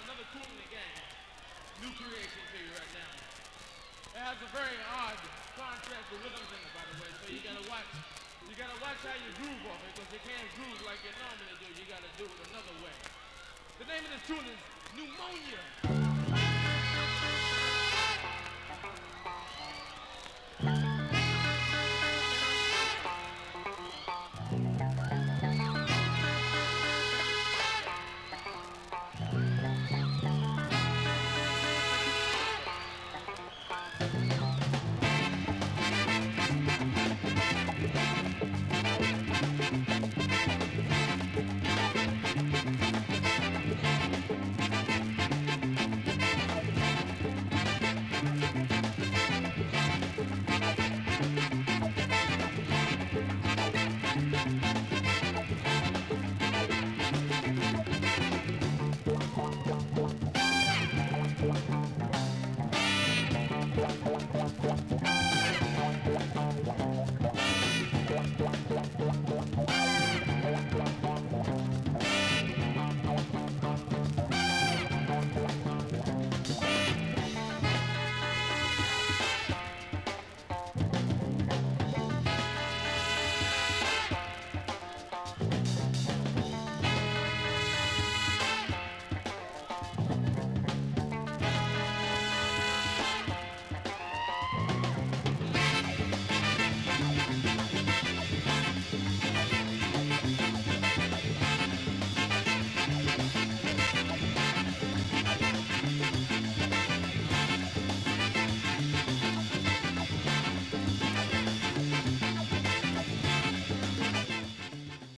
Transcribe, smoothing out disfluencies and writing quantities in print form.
another tool in the game. New creation to you right now. It has a very odd contrast with rhythms in it, by the way, so you gotta watch. You gotta watch how you groove off it, because you can't groove like you normally do. You gotta do it another way. The name of this tune is Pneumonia.